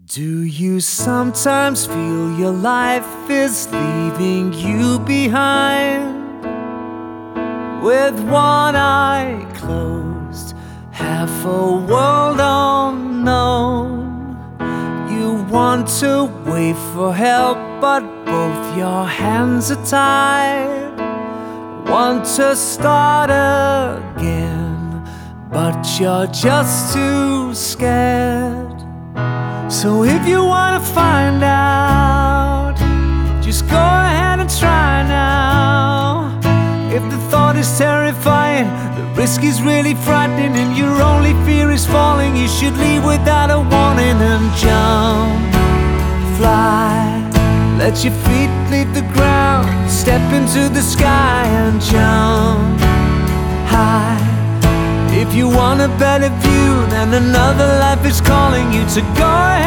Do you sometimes feel your life is leaving you behind? With one eye closed, half a world unknown. You want to wait for help, but both your hands are tied. Want to start again, but you're just too scared. So if you wanna find out, just go ahead and try now. If the thought is terrifying, the risk is really frightening, and your only fear is falling, you should leave without a warning and jump, fly. Let your feet leave the ground, step into the sky and jump high. If you want a better view, then another life is calling you to go ahead